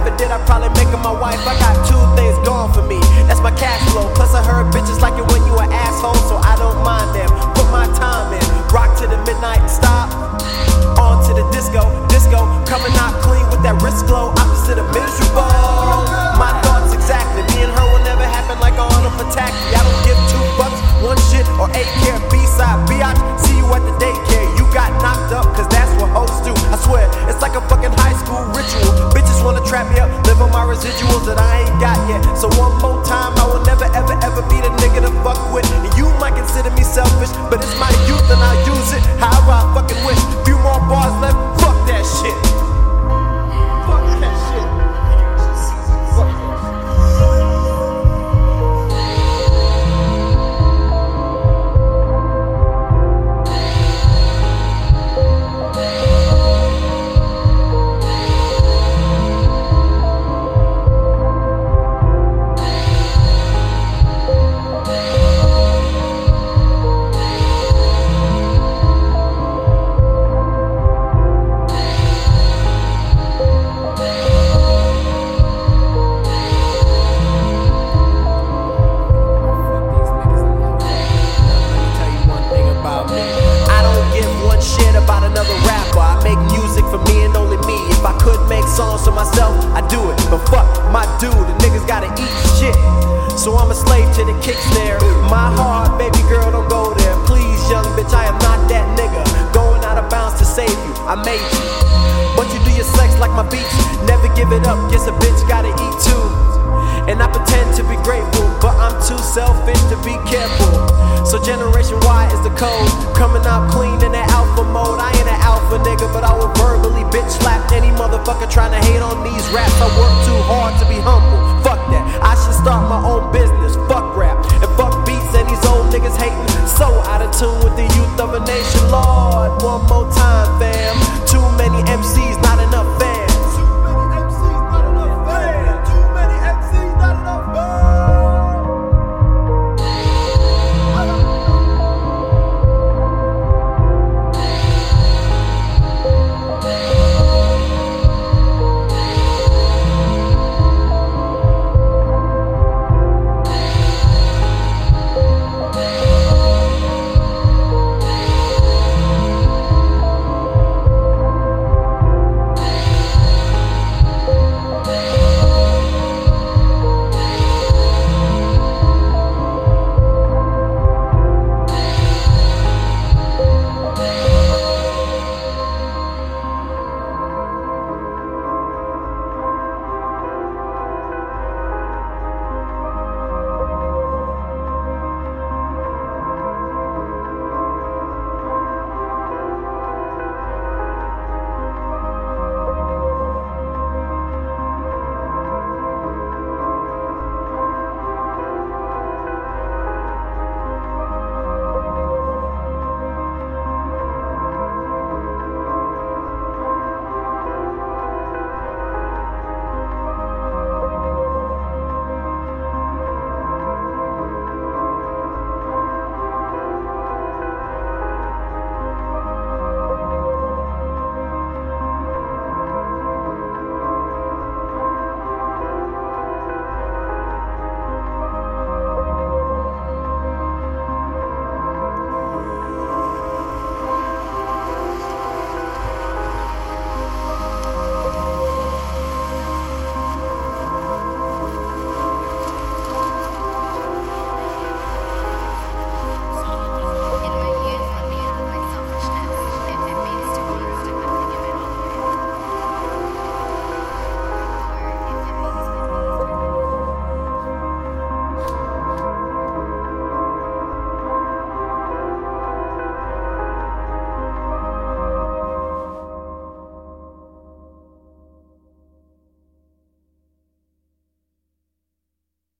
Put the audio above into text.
ever did, I probably make her my wife. I got two things going for me, that's my cash flow. Plus I heard bitches like it when you an asshole, so I don't mind them. Put my time in, rock to the midnight stop. On to the disco, coming out clean with that wrist glow. Opposite of miserable. My thoughts exactly, me and her will never happen like on a Pataki. I don't give $2, one shit, or 8 care. B-side, biatch, see you at the daycare. You got knocked up, cause that's what hoes do. I swear, it's like a fucking high school ritual. Bitches wanna trap me up, live on my residuals that I ain't got yet. So one more time, I will never ever ever be the nigga to fuck with. And you might consider me selfish, but it's my youth and I'll use it however I fucking wish. Few more bars left, fuck that shit. Fuck that shit. Fuck that shit. Songs for myself, I do it, but fuck my dude, the niggas gotta eat shit. So I'm a slave to the kick snare. My heart, baby girl, don't go there. Please, young bitch, I am not that nigga going out of bounds to save you. I made you, but you do your sex like my beats. Never give it up, guess a bitch gotta eat too. And I pretend to be grateful, but I'm too selfish to be careful. So Generation Y is the code, coming out clean in that alpha mode. I ain't an alpha nigga, but I will verbally bitch slap any motherfucker trying to hate on these raps. I work too hard to be humble, fuck that. I should start my own business, fuck rap, and fuck beats and these old niggas hating. So out of tune with the youth of a nation, Lord.